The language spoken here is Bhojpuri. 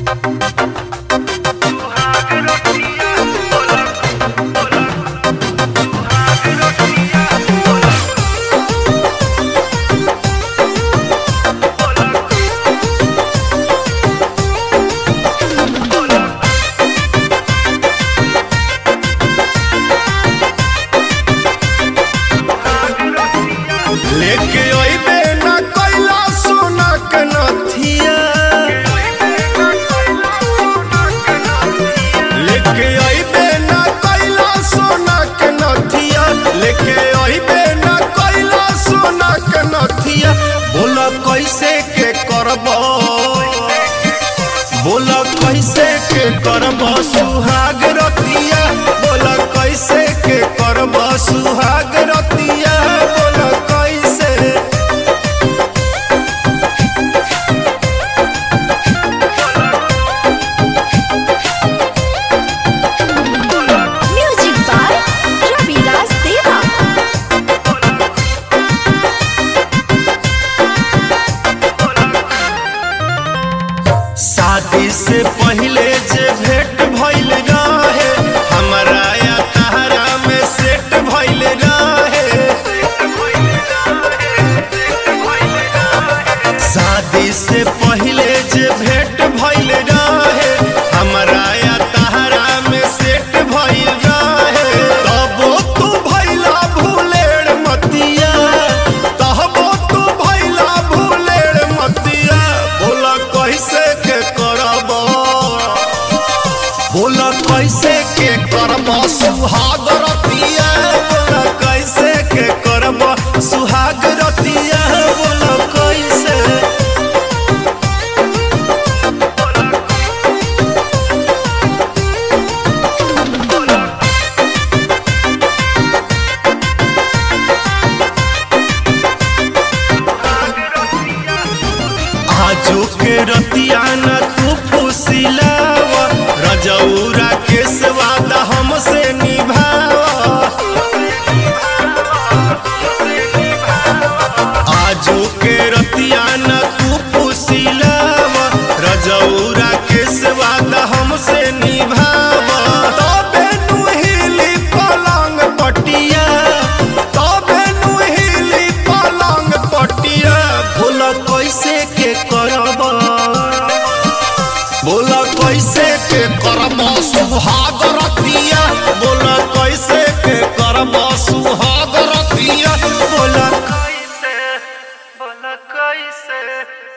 लेके अइबे ना कइला सोना के नथिया, लेके अइबे ना कइला सोना के नथिया, लेके अइबे ना कइला सोना के नथिया। बोला कैसे के करबो, बोला कैसे के करबो सुहाग रतिया, बोला कैसे के करबो सुहाग रतिया, बोला कैसे। Music by Ravidas Deva. शादी से पहले जे भेंट भइल रहे, हमरा या तहरा में सेट भइल रहे। शादी से पहले जे भेंट भइल रहे, हमरा या तहरा में सेट भइल रहे। तबो तू भइला भूलेड़ मतिया, तबो तू भइला भूलेड़ मतिया। बोला कैसे के करबो, बोला कैसे के करबो सुहाग रतिया, बोला कैसे के करबो सुहाग रतिया, बोला कैसे। आजो के रतिया न तू फुसिलावा, रजौरा के वादा हमसे निभावा। आजो के रतिया न तू फुसिलावा, रजौरा के वादा हमसे निभावा। तबे नु हिली पलंग पटिया, तबे नु हिली पलंग पटिया। बोला कैसे के करबो, बोला कैसे के करबो सुहाग रतिया, बोला कैसे के करबो सुहाग रतिया, बोला कैसे, बोला कैसे।